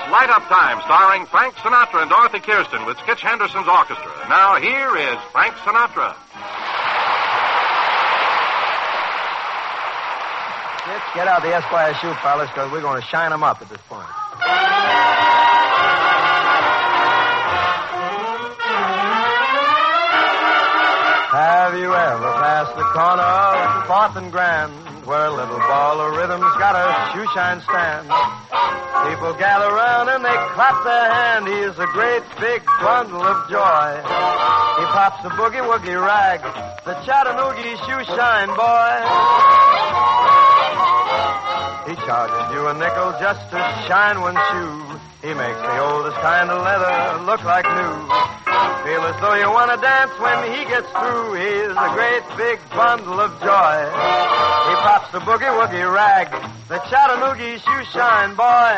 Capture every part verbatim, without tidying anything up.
Light Up Time, starring Frank Sinatra and Dorothy Kirsten with Skitch Henderson's orchestra. Now, here is Frank Sinatra. Skitch, get out the Esquire shoe polish, because we're going to shine them up at this point. Have you ever passed the corner of Fourth and Grand, where a little ball of rhythm's got a shoe shine stand? People gather round and they clap their hand. He's a great big bundle of joy. He pops the boogie-woogie rag, the Chattanooga shoe shine boy. He charges you a nickel just to shine one shoe. He makes the oldest kind of leather look like new. Feel as though you want to dance when he gets through. He's a great big bundle of joy. He pops the boogie-woogie rag, the Chattanooga shoe shine boy.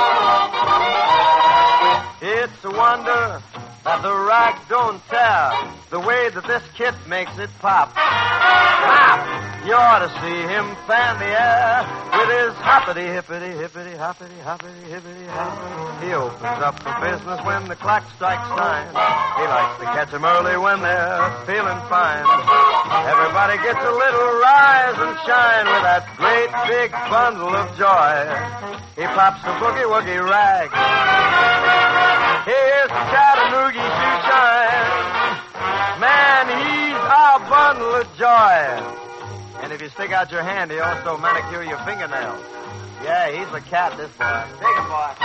It's a wonder that the rag don't tear the way that this kit makes it pop. Pop! You ought to see him fan the air with his hoppity, hippity, hippity, hoppity, hoppity, hippity, hoppity. He opens up for business when the clock strikes nine. He likes to catch 'em early when they're feeling fine. Everybody gets a little rise and shine with that great big bundle of joy. He pops the boogie-woogie rag. Here's the Chattanooga shoe shine. Man, he's our bundle of joy. And if you stick out your hand, he also manicure your fingernails. Yeah, he's a cat, this boy. Take him, boy.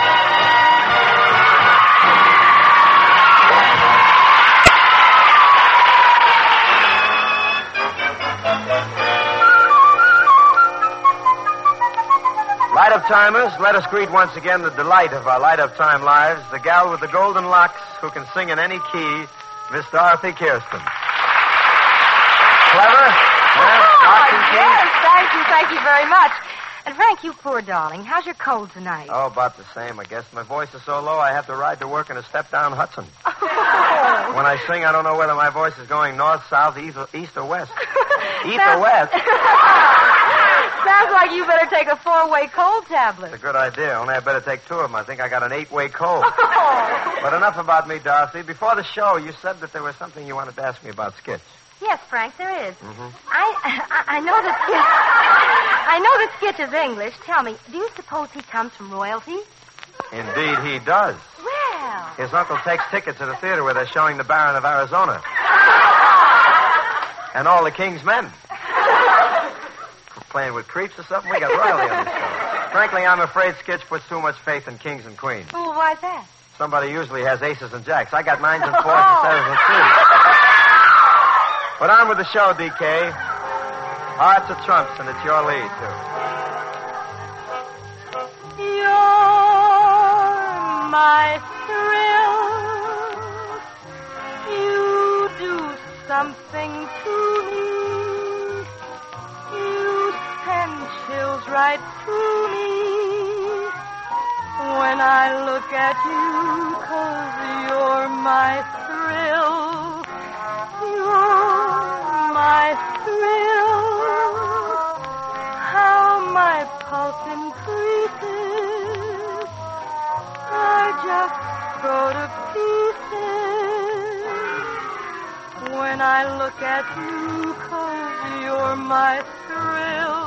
Light Up Timers, let us greet once again the delight of our Light Up Time lives, the gal with the golden locks who can sing in any key, Miss Dorothy Kirsten. Clever? Oh, yes, thank you, thank you very much. And Frank, you poor darling, how's your cold tonight? Oh, about the same, I guess. My voice is so low I have to ride to work in a step-down Hudson. Oh. When I sing, I don't know whether my voice is going north, south, east, or, east, or west. East or west? Sounds like you better take a four-way cold tablet. It's a good idea, only I better take two of them. I think I got an eight-way cold. Oh. But enough about me, Dorothy. Before the show, you said that there was something you wanted to ask me about Skitch. Yes, Frank, there is. Mm-hmm. I, I I know that Skitch, I know that Skitch is English. Tell me, do you suppose he comes from royalty? Indeed, he does. Well. His uncle takes tickets to the theater where they're showing the Baron of Arizona. And all the king's men. Playing with creeps or something? We got royalty on this show. Frankly, I'm afraid Skitch puts too much faith in kings and queens. Well, why's that? Somebody usually has aces and jacks. I got nines and fours and sevens and twos. But on with the show, D K. Hearts of trumps, and it's your lead, too. You're my thrill. You do something to me. You send chills right through me when I look at you, 'cause you're my thrill. You're my thrill. How my pulse increases. I just go to pieces when I look at you, 'cause you're my thrill.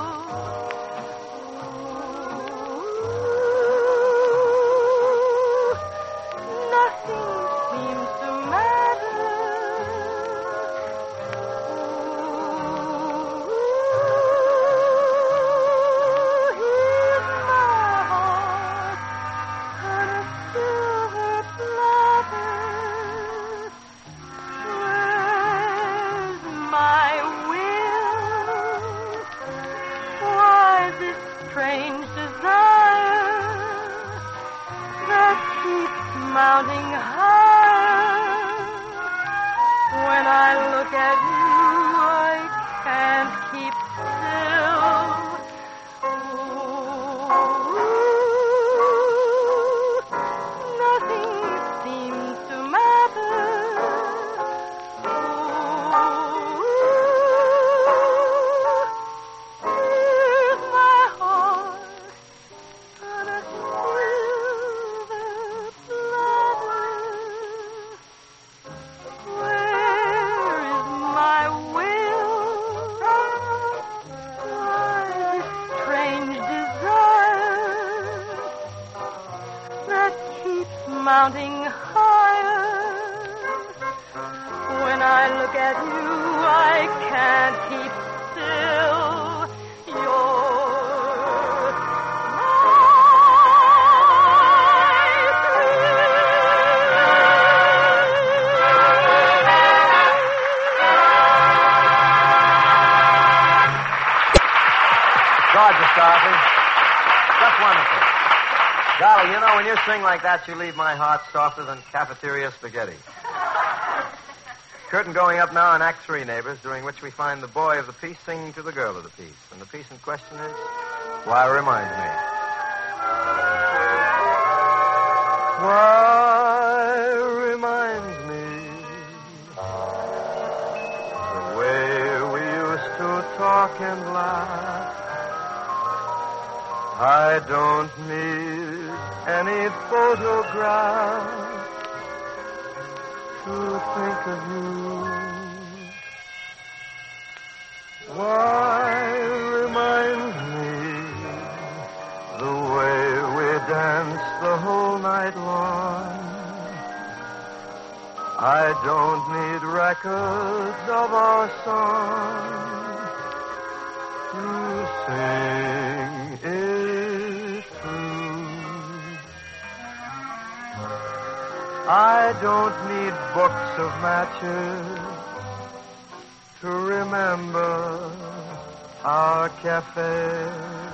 Ooh, nothing seems to matter. Mounting high. When I look at you, I can't keep still. Ooh, nothing seems to matter. Ooh, here's my heart on a silver at you, I can't keep still. You're Gorgeous, Dorothy. Just wonderful. Golly, you know, when you sing like that, you leave my heart softer than cafeteria spaghetti. Curtain going up now in Act Three, neighbors, during which we find the boy of the piece singing to the girl of the piece. And the piece in question is, Why Remind Me. Why reminds me the way we used to talk and laugh. I don't need any photograph to think of you. Why remind me the way we danced the whole night long. I don't need records of our song to sing it true. I don't need books of matches to remember our cafe.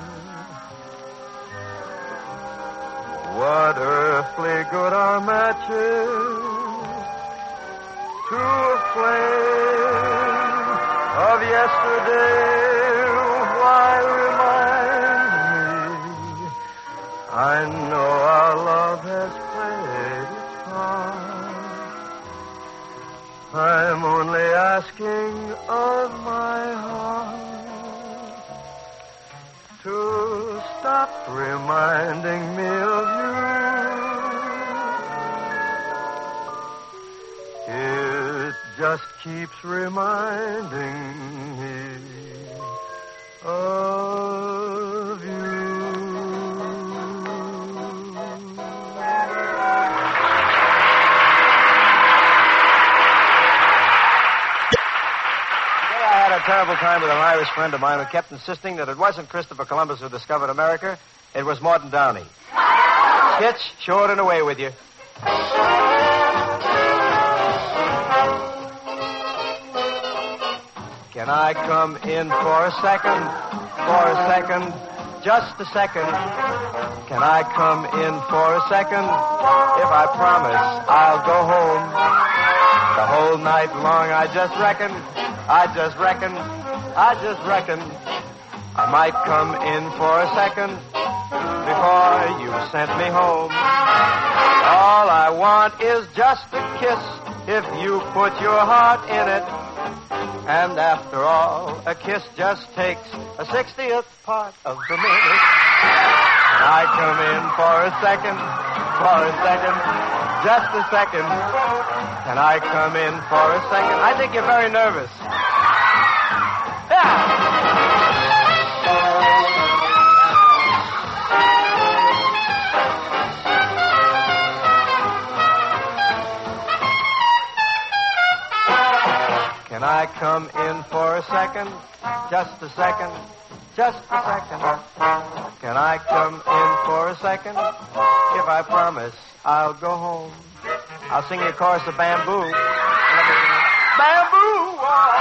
What earthly good are matches to a flame of yesterday? Why remind me? I know our love has played its part. I'm only asking of my heart to stop reminding me of you. It just keeps reminding me of you. A terrible time with an Irish friend of mine who kept insisting that it wasn't Christopher Columbus who discovered America, it was Morton Downey. Skitch, show it and away with you. Can I come in for a second? For a second? Just a second. Can I come in for a second? If I promise, I'll go home. The whole night long, I just reckon, I just reckon, I just reckon I might come in for a second before you sent me home. All I want is just a kiss if you put your heart in it. And after all, a kiss just takes a sixtieth part of the minute. And I come in for a second, for a second, just a second. Can I come in for a second? I think you're very nervous. Yeah. Can I come in for a second? Just a second. Just a second. Can I come in for a second? If I promise, I'll go home. I'll sing you a chorus of Bamboo. Bamboo!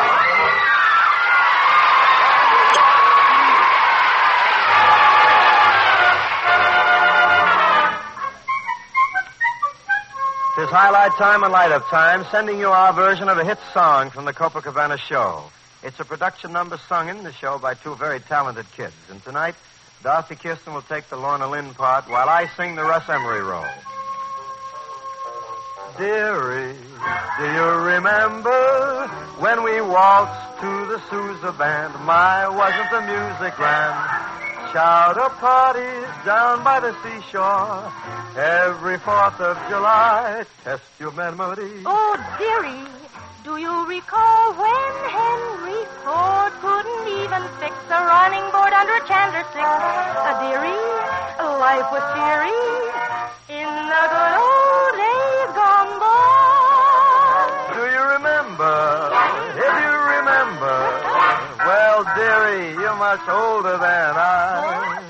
Tis highlight time and light up time, sending you our version of a hit song from the Copacabana show. It's a production number sung in the show by two very talented kids. And tonight, Dorothy Kirsten will take the Lorna Lynn part while I sing the Russ Emery role. Dearie, do you remember when we waltzed to the Sousa band? My, wasn't the music grand? Shout-out parties down by the seashore every Fourth of July. Test your memory. Oh, dearie, do you recall when Henry Ford couldn't even fix a running board under a candlestick? Uh, dearie, life was cheery in the good old days gone by. Do you remember remember? Well, dearie, you're much older than I.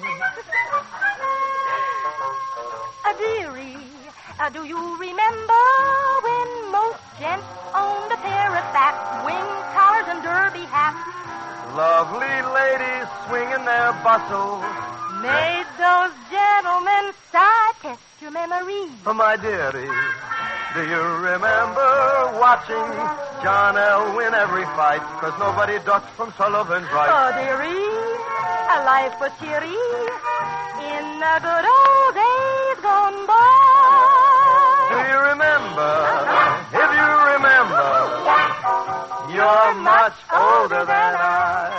Uh, dearie, uh, do you remember when most gents owned a pair of fat wing collars and derby hats? Lovely ladies swinging their bustles. Made those gentlemen sigh. Test your memory. Oh, my dearie, do you remember watching John L. win every fight? 'Cause nobody ducks from Sullivan's right. Oh, dearie, a life was cheery in the good old days gone by. Do you remember? If you remember, you're much older than I.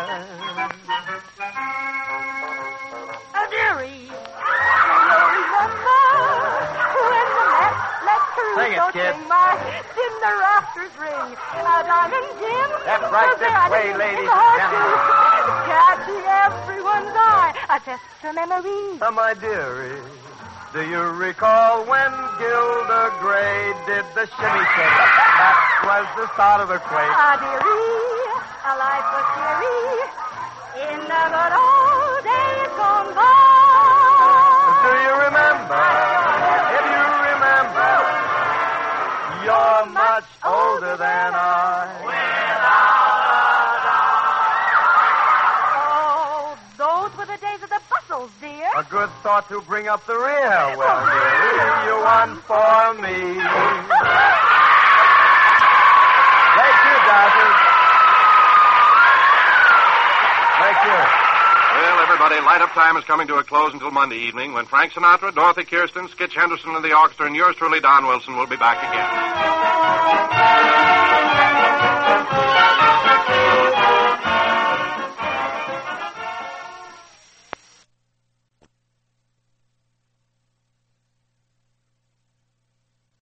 Oh, dearie, do you remember when the let, let Sing it, Caruso kid. sing my Did the Rafters Ring? A diamond Jim. That's right was this there way, in ladies the and horseshoe, catching everyone's eye. I test your memory. Oh, my dearie, do you recall when Gilda Gray did the shimmy shake? That was the start of the quake. Ah, dearie, a life was cheery in the good old days gone by. Do you remember? If you remember, you're much older than I. Oh, those were the days of the bustles, dear. A good thought to bring up the rear. Well, dearie, you won for me. Thank you, Darcy. Thank you. Well, everybody, light-up time is coming to a close until Monday evening when Frank Sinatra, Dorothy Kirsten, Skitch Henderson, and the orchestra, and yours truly, Don Wilson, will be back again.